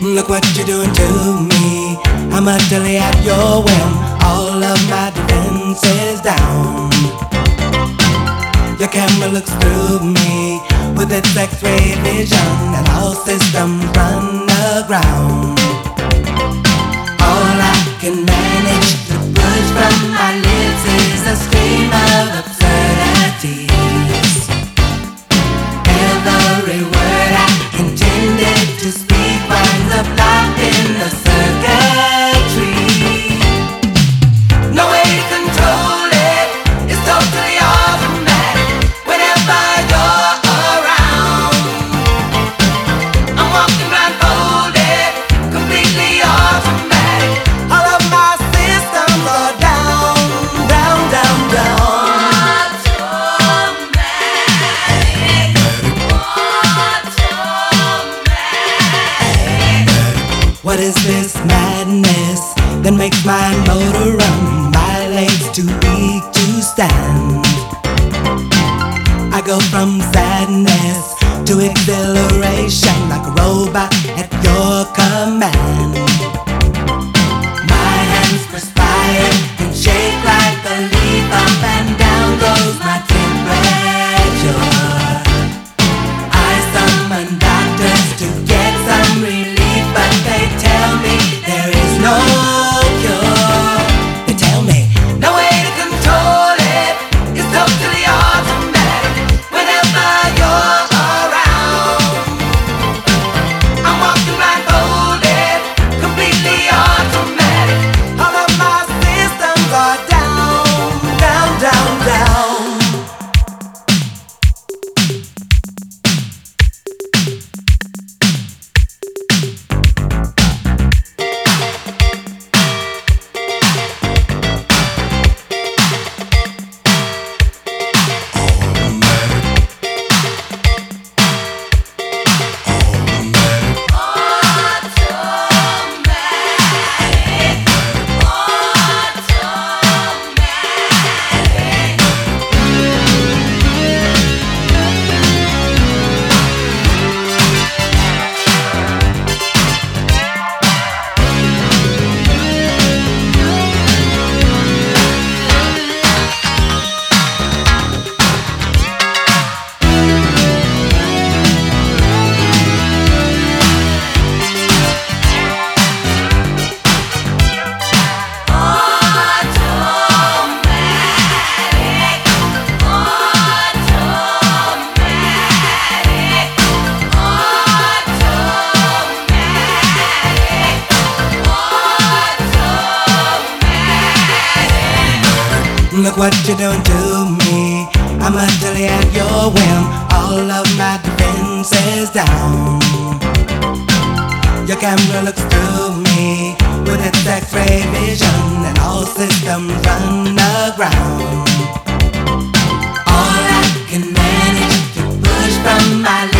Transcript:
Look what you're doing to me. I'm utterly at your whim. All of my defenses down. Your camera looks through me with its X-ray vision, and all systems run aground. All I can manage to push from my lips is a stream of absurdities. Every word I intended to speak winds up locked in the circuitry. No way to control it, it's totally automatic. Whenever you're around, I'm walking blindfolded, completely automatic. All of my systems are down, down, down, down. What is this madness that makes my motor run? My legs too weak to stand. I go from sadness to exhilaration like a robot at your command. My hands perspire and shake like a leaf. Up and down goes my temperature. I summon doctors to get some relief, but they tell me there is no cure. They tell me no way to control it, it's totally automatic. Whenever you're around, I'm walking blindfolded, completely automatic. All of my systems are down, down, down, down. Look what you're doing to me. I'm utterly at your whim. All of my defenses down. Your camera looks through me with its X-ray vision, and all systems run aground. All I can manage to push from my